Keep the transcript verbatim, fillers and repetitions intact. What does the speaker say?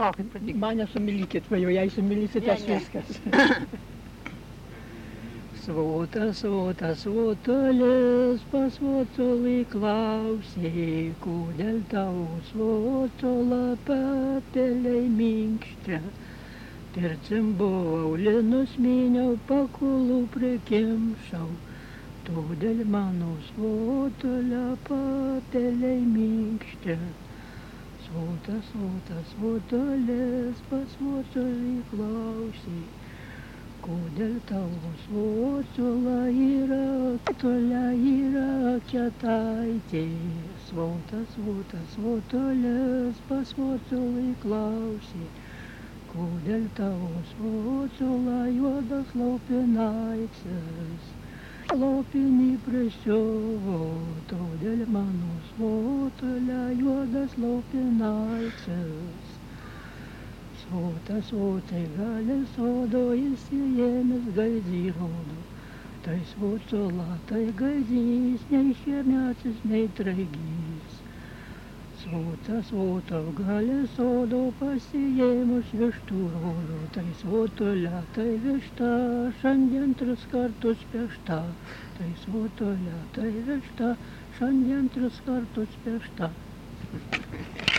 Palaukit, pradėkit. Mane sumilykit, va jau jei sumilykit, tas Ne, ne. viskas. Svota, svota, svotolės, pasvotolai klausė, kodėl tau svotola papeliai minkščia. Per cimbovau linus myniau, pakulų prikimšau, todėl mano svotolė papeliai minkščia. Svota, svota, svotolės, pasvotolai klausė, kodėl tavo svotola yra, tolia yra kietaitė. Svota, svota, svotolės, pasvotolai klausė, kodėl tavo svotola juodas laupinaitis. Laupinį prisiuvo, todėl mano svotolia juodas laupinaitis. Svota, svotai gali sodo, įsiėmęs gaidį rodo. Tai svotola, tai gaidys, nei šiemetis, nei traigys. Svota, svota gali sodo, pasiėmus vištų rodo. Tai svotolia, tai višta, šiandien tris kartus pešta. Tai svotolia, tai višta, šiandien tris kartus pešta.